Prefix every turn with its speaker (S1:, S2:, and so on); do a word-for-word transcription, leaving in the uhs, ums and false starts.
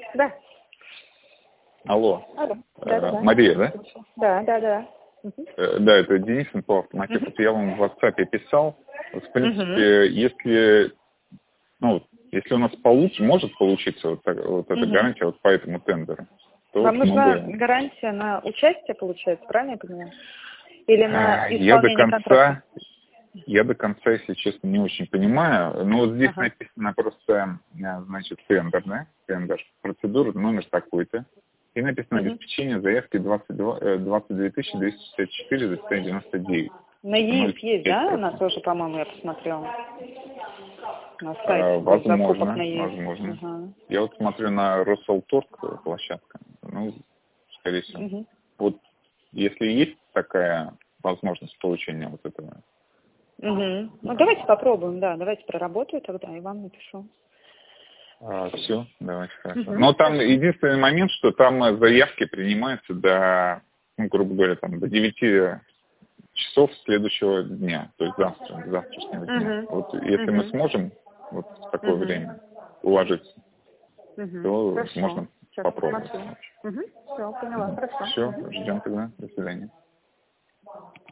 S1: Да.
S2: Алло.
S1: Алло. Да,
S2: Э,
S1: да, да.
S2: Мария, да?
S1: Да, да, да. Угу.
S2: Э, да, это Денисин по автоматике.
S1: Угу.
S2: Я вам в WhatsApp писал. Вот, в принципе,
S1: Угу.
S2: если, ну, если у нас получится, может получиться вот, так, вот эта
S1: Угу.
S2: гарантия вот по этому тендеру, то
S1: Вам
S2: вот мы
S1: нужна
S2: бы...
S1: гарантия на участие, получается, правильно я понимаю? Или на
S2: Я до
S1: исполнение контракта?
S2: конца, я до конца, если честно, не очень понимаю. Но вот здесь
S1: Ага.
S2: написано просто, э, значит, тендер, да? Тендер. Процедура, номер такой-то. И написано
S1: Угу.
S2: обеспечение заявки двадцать два, э, двадцать две тысячи двести шестьдесят четыре девяносто девять.
S1: На ЕИС
S2: ноль
S1: есть,
S2: пять
S1: да? Она
S2: процентов.
S1: тоже, по-моему, я посмотрела. На
S2: А,
S1: сайте госзакупок
S2: возможно,
S1: на ЕИС.
S2: возможно.
S1: Ага.
S2: Я вот смотрю на Россолторг площадка. Ну, скорее всего.
S1: Угу.
S2: Вот если есть такая возможность получения вот этого.
S1: Угу. Ну, давайте попробуем, да. Давайте проработаю тогда и вам напишу.
S2: А, все, давайте, хорошо.
S1: Угу.
S2: Но там
S1: Хорошо.
S2: единственный момент, что там э, заявки принимаются до, ну, грубо говоря, там до девяти часов следующего дня, то есть завтра, завтрашнего дня.
S1: Угу.
S2: Вот если мы
S1: Угу.
S2: сможем вот в такое
S1: Угу.
S2: время уложиться,
S1: Угу.
S2: то
S1: Хорошо.
S2: можно
S1: Сейчас
S2: попробовать.
S1: посмотрю. Угу. Все, поняла. Хорошо.
S2: Все,
S1: Угу.
S2: ждем тогда. До свидания.